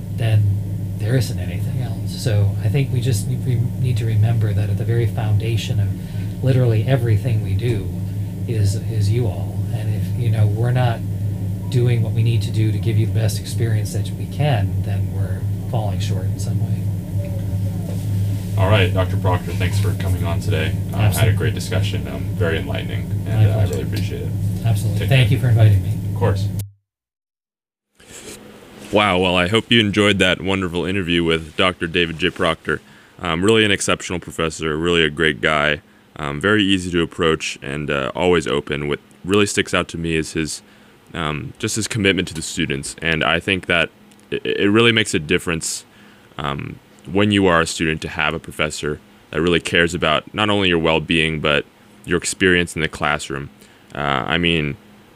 then there isn't anything else. So I think we just need, we need to remember that at the very foundation of literally everything we do is is you all. And if, you know, we're not doing what we need to do to give you the best experience that we can, then we're falling short in some way. All right, Doctor Proctor, thanks for coming on today. Um, had a Absolutely. great discussion, um, very enlightening, My and uh, I pleasure. really appreciate it. Absolutely. Take Thank care. you for inviting me. Of course. Wow, well, I hope you enjoyed that wonderful interview with Doctor David J. Proctor. Um, really an exceptional professor, really a great guy, um, very easy to approach, and uh, always open. What really sticks out to me is his um, just his commitment to the students, and I think that it, it really makes a difference um, when you are a student to have a professor that really cares about not only your well-being but your experience in the classroom. Uh, I mean,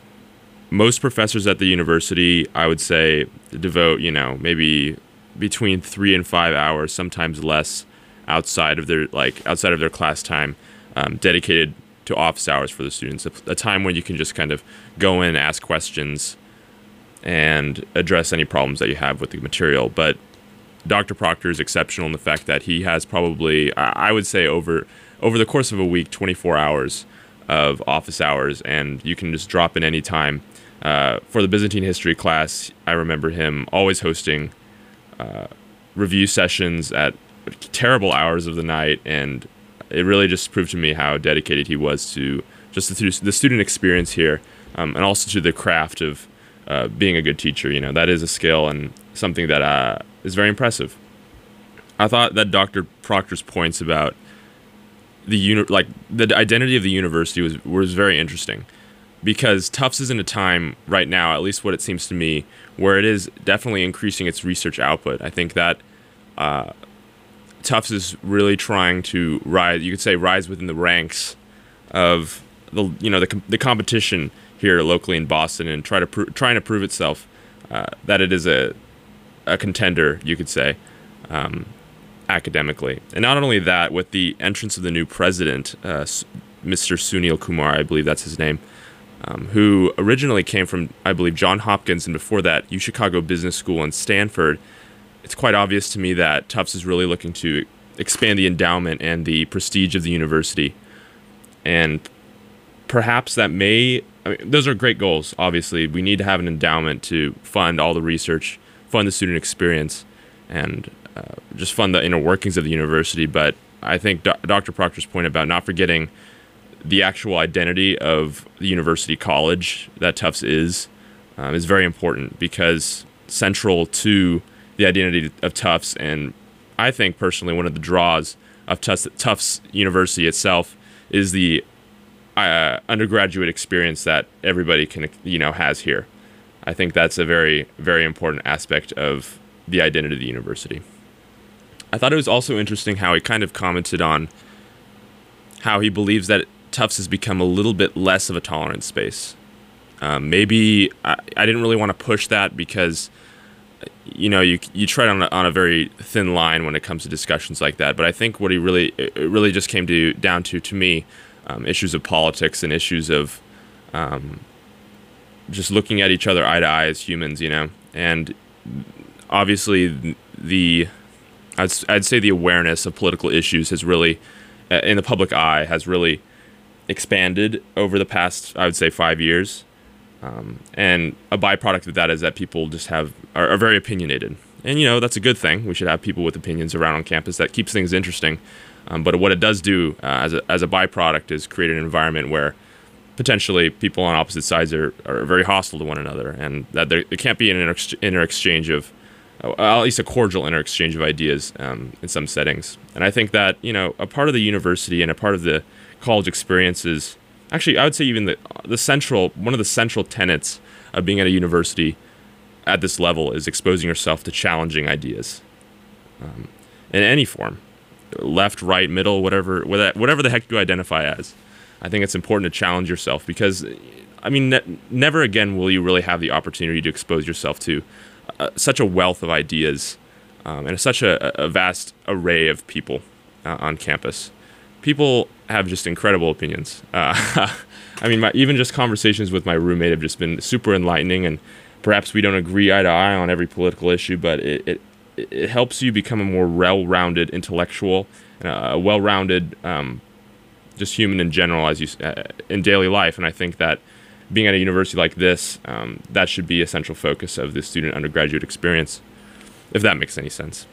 most professors at the university, I would say, devote, you know, maybe between three and five hours, sometimes less, outside of their like outside of their class time, um, dedicated to office hours for the students. A, a time when you can just kind of go in, ask questions, and address any problems that you have with the material. But Doctor Proctor is exceptional in the fact that he has probably, I I would say, over over the course of a week, twenty-four hours of office hours, and you can just drop in any time. Uh, for the Byzantine history class, I remember him always hosting uh, review sessions at terrible hours of the night, and it really just proved to me how dedicated he was to just the, the student experience here, um, and also to the craft of uh, being a good teacher. You know, that is a skill and something that uh, is very impressive. I thought that Doctor Proctor's points about the uni- like the identity of the university was was very interesting, because Tufts is in a time right now, at least what it seems to me, where it is definitely increasing its research output. I think that uh, Tufts is really trying to rise, you could say, rise within the ranks of the you know the com- the competition here locally in Boston, and try to pro- trying to prove itself uh, that it is a a contender, you could say, um, academically. And not only that, with the entrance of the new president, uh, Mister Sunil Kumar, I believe that's his name, um, who originally came from, I believe, John Hopkins, and before that, UChicago Business School and Stanford. It's quite obvious to me that Tufts is really looking to expand the endowment and the prestige of the university. And perhaps that may, I mean, those are great goals, obviously. We need to have an endowment to fund all the research, fund the student experience, and uh, just fund the inner workings of the university. But I think Do- Doctor Proctor's point about not forgetting the actual identity of the university college that Tufts is um, is very important, because central to the identity of Tufts, and I think personally one of the draws of Tufts, Tufts University itself, is the uh, undergraduate experience that everybody can, you know, has here. I think that's a very, very important aspect of the identity of the university. I thought it was also interesting how he kind of commented on how he believes that Tufts has become a little bit less of a tolerant space. Um, maybe I, I didn't really want to push that because, you know, you you tread on a, on a very thin line when it comes to discussions like that. But I think what he really it really just came to down to to me, um, issues of politics and issues of um, just looking at each other eye to eye as humans, you know. And obviously the I'd, I'd say the awareness of political issues has really, uh, in the public eye, has really expanded over the past, I would say, five years. Um, and a byproduct of that is that people just have are, are very opinionated. And, you know, that's a good thing. We should have people with opinions around on campus. That keeps things interesting. Um, but what it does do uh, as, a, as a byproduct is create an environment where potentially people on opposite sides are, are very hostile to one another, and that there, there can't be an inter- inter-exchange of, uh, at least a cordial inter-exchange of ideas um, in some settings. And I think that, you know, a part of the university and a part of the college experience is, actually, I would say even the, the central, one of the central tenets of being at a university at this level is exposing yourself to challenging ideas um, in any form, left, right, middle, whatever, whatever the heck you identify as. I think it's important to challenge yourself because, I mean, ne- never again will you really have the opportunity to expose yourself to uh, such a wealth of ideas um, and such a, a vast array of people uh, on campus. People have just incredible opinions. Uh, I mean, my, even just conversations with my roommate have just been super enlightening, and perhaps we don't agree eye to eye on every political issue, but it it, it helps you become a more well-rounded intellectual, and a well-rounded um, just human in general as you uh, in daily life. And I think that being at a university like this, um, that should be a central focus of the student undergraduate experience, if that makes any sense.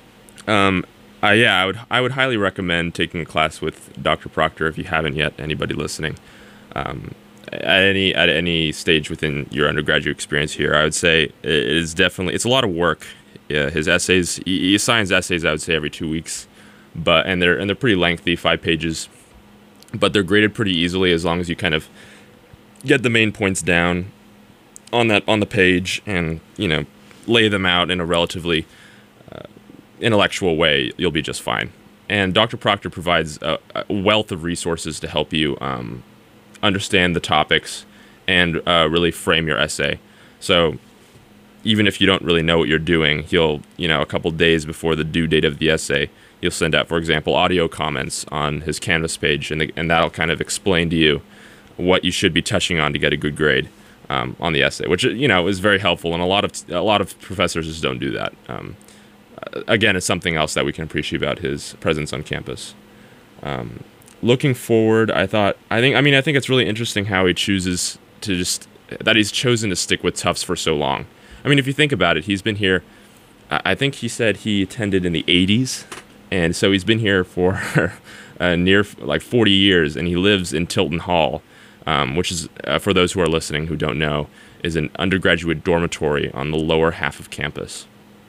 Um, uh, yeah, I would I would highly recommend taking a class with Doctor Proctor if you haven't yet. Anybody listening, um, at any at any stage within your undergraduate experience here, I would say it is definitely it's a lot of work. Yeah, his essays, he, he assigns essays, I would say, every two weeks, but and they're and they're pretty lengthy, five pages. But they're graded pretty easily as long as you kind of get the main points down on that on the page and, you know, lay them out in a relatively uh, intellectual way. You'll be just fine. And Doctor Proctor provides a, a wealth of resources to help you um, understand the topics and uh, really frame your essay. So even if you don't really know what you're doing, he'll, you know, a couple days before the due date of the essay, you'll send out, for example, audio comments on his Canvas page, and, the, and that'll kind of explain to you what you should be touching on to get a good grade um, on the essay, which, you know, is very helpful. And a lot of a lot of professors just don't do that. Um, again, it's something else that we can appreciate about his presence on campus. Um, looking forward, I thought, I think, I mean, I think it's really interesting how he chooses to just that he's chosen to stick with Tufts for so long. I mean, if you think about it, he's been here. I think he said he attended in the eighties. And so he's been here for uh, near like forty years, and he lives in Tilton Hall, um, which is, uh, for those who are listening who don't know, is an undergraduate dormitory on the lower half of campus.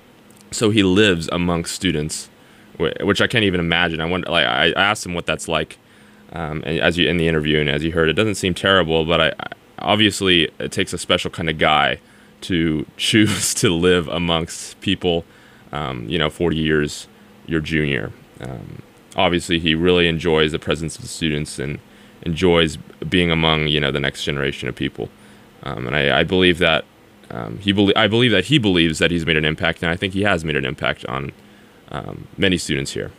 So he lives amongst students, which I can't even imagine. I wonder, like, I asked him what that's like, um, and as you in the interview, and as you heard, it doesn't seem terrible, but I, I obviously it takes a special kind of guy to choose to live amongst people, um, you know, forty years. Your junior. Um, obviously, he really enjoys the presence of the students and enjoys being among, you know, the next generation of people. Um, and I, I believe that um, he belie- I believe that he believes that he's made an impact, and I think he has made an impact on um, many students here.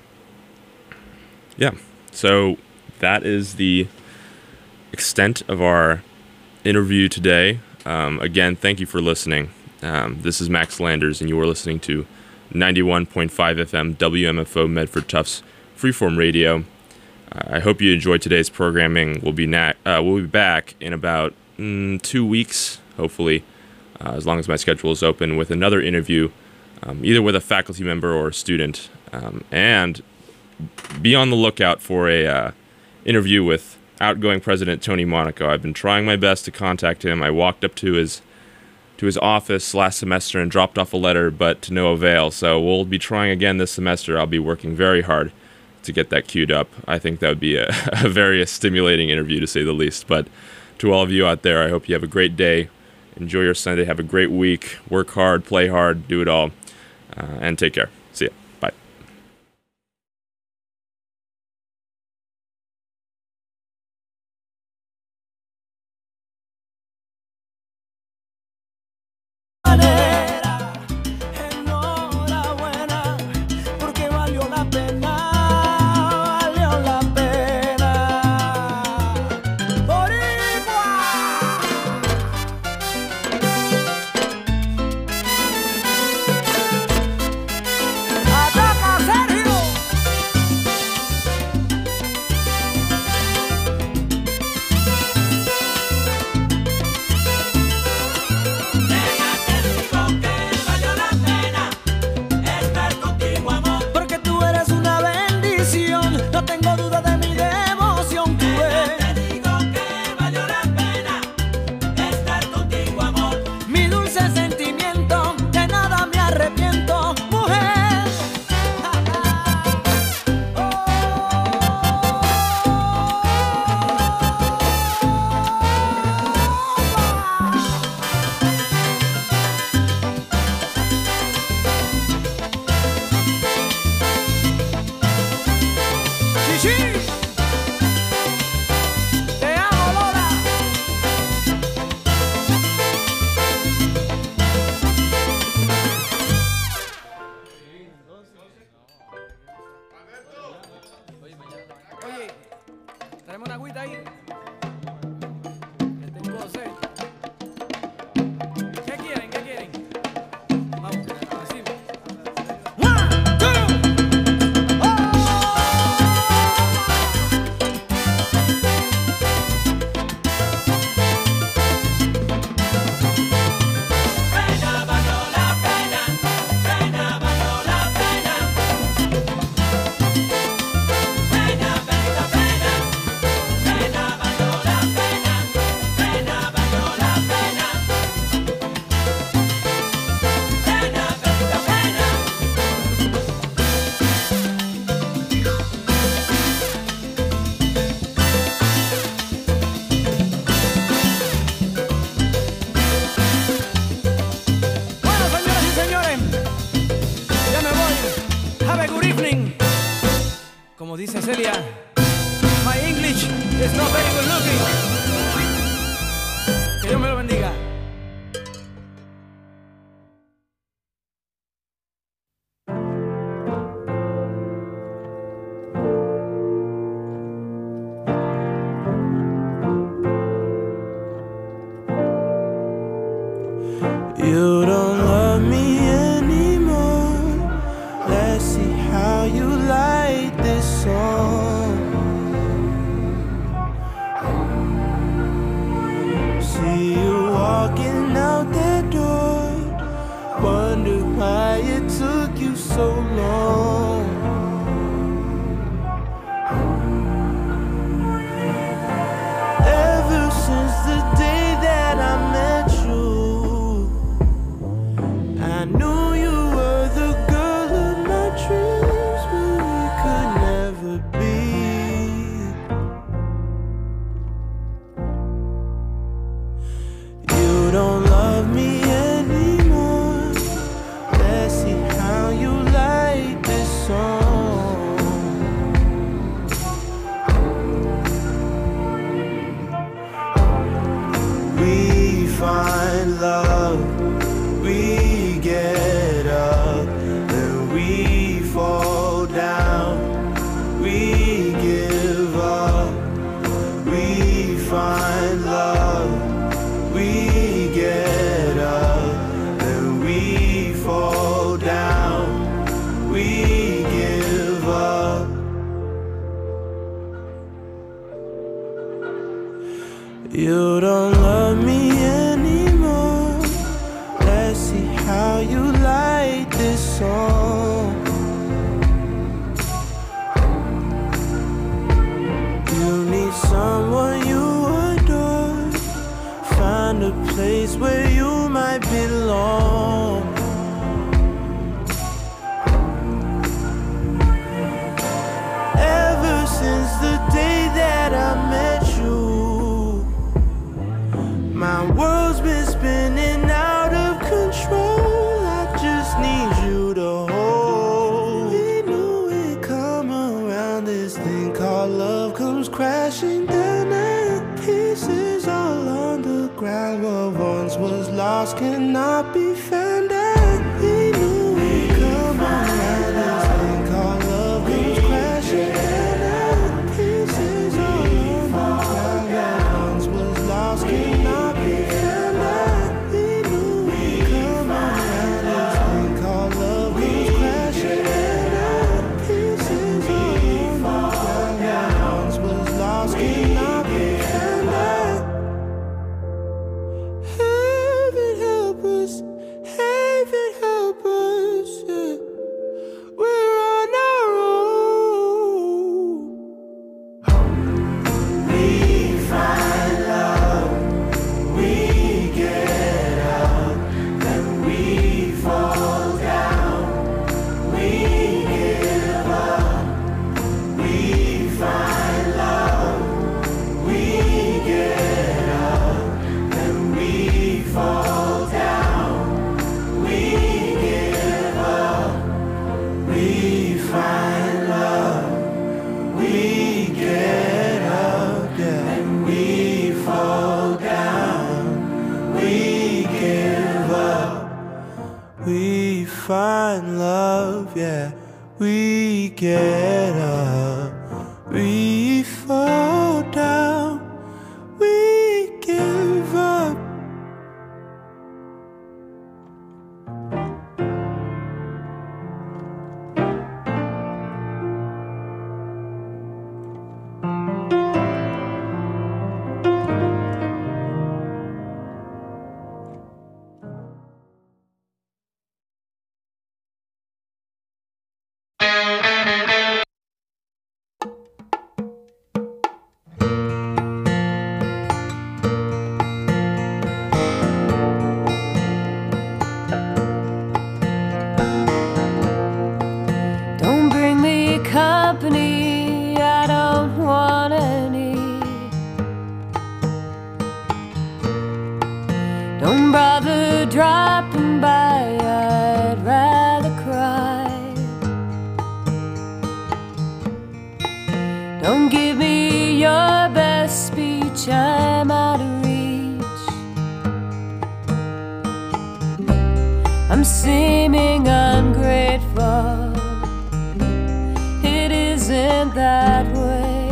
Yeah. So that is the extent of our interview today. Um, again, thank you for listening. Um, this is Max Landers, and you are listening to ninety-one point five F M W M F O Medford Tufts Freeform Radio. Uh, I hope you enjoyed today's programming. We'll be na- uh, we'll be back in about mm, two weeks, hopefully, uh, as long as my schedule is open, with another interview, um, either with a faculty member or a student. Um, and be on the lookout for a uh, interview with outgoing President Tony Monaco. I've been trying my best to contact him. I walked up to his to his office last semester and dropped off a letter, but to no avail. So we'll be trying again this semester. I'll be working very hard to get that queued up. I think that would be a, a very stimulating interview, to say the least. But to all of you out there, I hope you have a great day. Enjoy your Sunday. Have a great week. Work hard, play hard, do it all, uh, and take care. See ya. Bye. Enhorabuena, porque valió la pena, valió la pena. Boricua. Ataca, Sergio. Porque tú eres una bendición, no tengo duda de mi devoción. Tú eres. Te digo que valió la pena estar contigo, amor. Mi dulce sentimiento, de nada me arrepiento, mujer. Chichi, te amo, Lola. Oye, traemos una agüita ahí. Que tengo sed. ¿Qué quieren? ¿Qué quieren? Vamos, decimos. One, two, oh. Pena valió la pena, pena valió la pena. Pena, pena, pena, pena valió la pena, pena valió la pena. Pena, pena, pena. Bueno, señoras y señores, ya me voy. Have a good evening. Como dice Celia, my English is not very good looking. Que Dios me lo bendiga. You don't love me anymore. Let's see how you like this song. See you walking out that door. Wonder why it took you so long. Ever since the day that I met you, I knew you were the girl of my dreams, but we could never be. You don't love me anymore. Let's see how you like this song. We find love, we get up, then we fall down, we give up. We find love, we get up, then we fall down, we give up. You don't love me anymore. Let's see how you like this song. a place where you might belong. Ever since the day that I met you, my world's been spinning out of control. I just need you to hold. We knew it'd come around. This thing called love comes crashing down, and pieces all on the ground. What once was lost cannot be found, and we knew it'd come around. This thing called love comes crashing down, and pieces all on the ground. What once was lost cannot be found, and we knew it'd come around. This thing called love comes crashing down, and pieces all on the ground. What once was lost cannot be found, and heaven help us, heaven help us, yeah. We're on our own. We find love, we get up, then we fall down. We give up, we find love, we get up, then we fall down. We give up, we find love, we get up, yeah, and we fall down. We give up, we find love, yeah, we get up, we fall down, we give up. Don't bring me company, I don't want any. Don't bother dropping by, I'd rather cry. Don't give me your best speech, I'm out of reach. I'm seeming ungrateful, it isn't that way.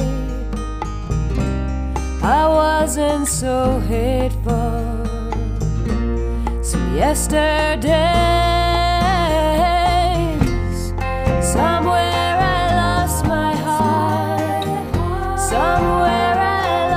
I wasn't so hateful some yesterday.